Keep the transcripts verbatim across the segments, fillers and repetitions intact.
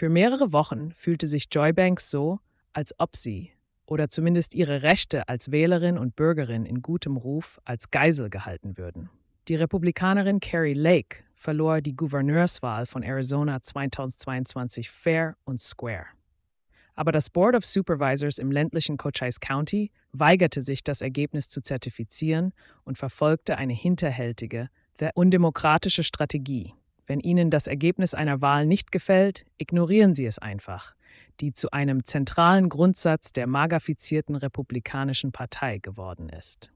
Für mehrere Wochen fühlte sich Joy Banks so, als ob sie oder zumindest ihre Rechte als Wählerin und Bürgerin in gutem Ruf als Geisel gehalten würden. Die Republikanerin Kari Lake verlor die Gouverneurswahl von Arizona zweitausendzweiundzwanzig fair und square. Aber das Board of Supervisors im ländlichen Cochise County weigerte sich, das Ergebnis zu zertifizieren und verfolgte eine hinterhältige, undemokratische Strategie. Wenn Ihnen das Ergebnis einer Wahl nicht gefällt, ignorieren Sie es einfach, die zu einem zentralen Grundsatz der magafizierten Republikanischen Partei geworden ist.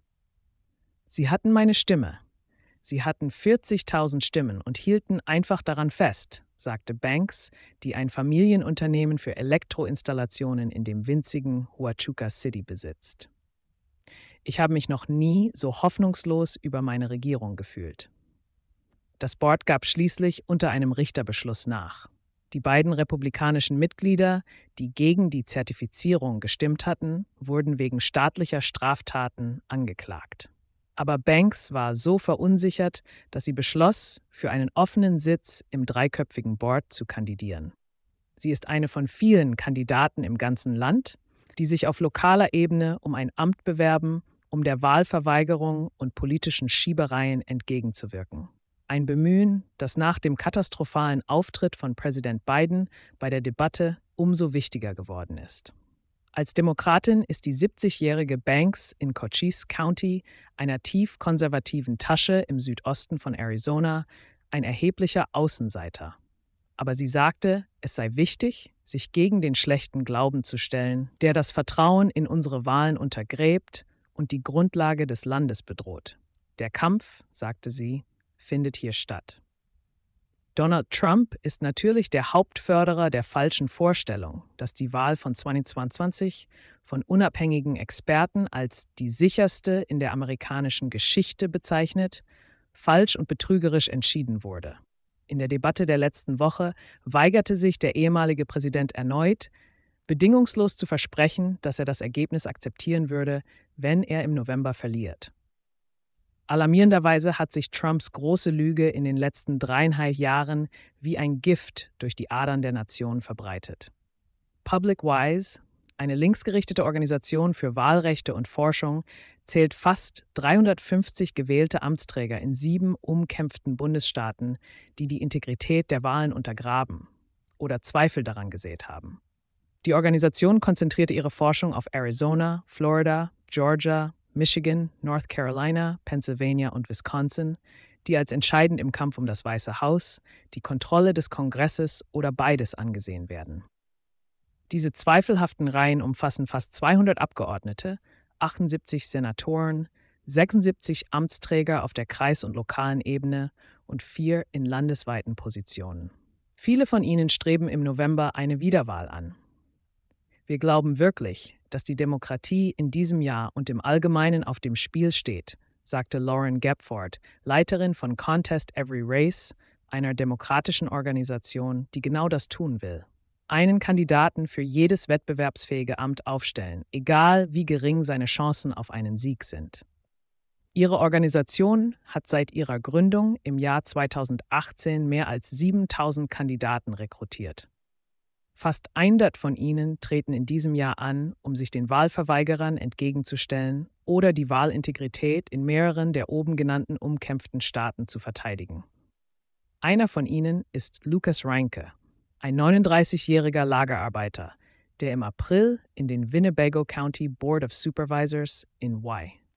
Sie hatten meine Stimme. Sie hatten vierzigtausend Stimmen und hielten einfach daran fest, sagte Banks, die ein Familienunternehmen für Elektroinstallationen in dem winzigen Huachuca City besitzt. Ich habe mich noch nie so hoffnungslos über meine Regierung gefühlt. Das Board gab schließlich unter einem Richterbeschluss nach. Die beiden republikanischen Mitglieder, die gegen die Zertifizierung gestimmt hatten, wurden wegen staatlicher Straftaten angeklagt. Aber Banks war so verunsichert, dass sie beschloss, für einen offenen Sitz im dreiköpfigen Board zu kandidieren. Sie ist eine von vielen Kandidaten im ganzen Land, die sich auf lokaler Ebene um ein Amt bewerben, um der Wahlverweigerung und politischen Schiebereien entgegenzuwirken. Ein Bemühen, das nach dem katastrophalen Auftritt von Präsident Biden bei der Debatte umso wichtiger geworden ist. Als Demokratin ist die siebzigjährige Banks in Cochise County, einer tief konservativen Tasche im Südosten von Arizona, ein erheblicher Außenseiter. Aber sie sagte, es sei wichtig, sich gegen den schlechten Glauben zu stellen, der das Vertrauen in unsere Wahlen untergräbt und die Grundlage des Landes bedroht. Der Kampf, sagte sie, findet hier statt. Donald Trump ist natürlich der Hauptförderer der falschen Vorstellung, dass die Wahl von zweitausendzweiundzwanzig von unabhängigen Experten als die sicherste in der amerikanischen Geschichte bezeichnet, falsch und betrügerisch entschieden wurde. In der Debatte der letzten Woche weigerte sich der ehemalige Präsident erneut, bedingungslos zu versprechen, dass er das Ergebnis akzeptieren würde, wenn er im November verliert. Alarmierenderweise hat sich Trumps große Lüge in den letzten dreieinhalb Jahren wie ein Gift durch die Adern der Nation verbreitet. PublicWise, eine linksgerichtete Organisation für Wahlrechte und Forschung, zählt fast dreihundertfünfzig gewählte Amtsträger in sieben umkämpften Bundesstaaten, die die Integrität der Wahlen untergraben oder Zweifel daran gesät haben. Die Organisation konzentrierte ihre Forschung auf Arizona, Florida, Georgia, Michigan, North Carolina, Pennsylvania und Wisconsin, die als entscheidend im Kampf um das Weiße Haus, die Kontrolle des Kongresses oder beides angesehen werden. Diese zweifelhaften Reihen umfassen fast zweihundert Abgeordnete, achtundsiebzig Senatoren, sechsundsiebzig Amtsträger auf der Kreis- und lokalen Ebene und vier in landesweiten Positionen. Viele von ihnen streben im November eine Wiederwahl an. Wir glauben wirklich, dass die Demokratie in diesem Jahr und im Allgemeinen auf dem Spiel steht, sagte Lauren Gepford, Leiterin von Contest Every Race, einer demokratischen Organisation, die genau das tun will. Einen Kandidaten für jedes wettbewerbsfähige Amt aufstellen, egal wie gering seine Chancen auf einen Sieg sind. Ihre Organisation hat seit ihrer Gründung im Jahr zweitausendachtzehn mehr als siebentausend Kandidaten rekrutiert. Fast hundert von ihnen treten in diesem Jahr an, um sich den Wahlverweigerern entgegenzustellen oder die Wahlintegrität in mehreren der oben genannten umkämpften Staaten zu verteidigen. Einer von ihnen ist Lucas Reinke, ein neununddreißigjähriger Lagerarbeiter, der im April in den Winnebago County Board of Supervisors in Y.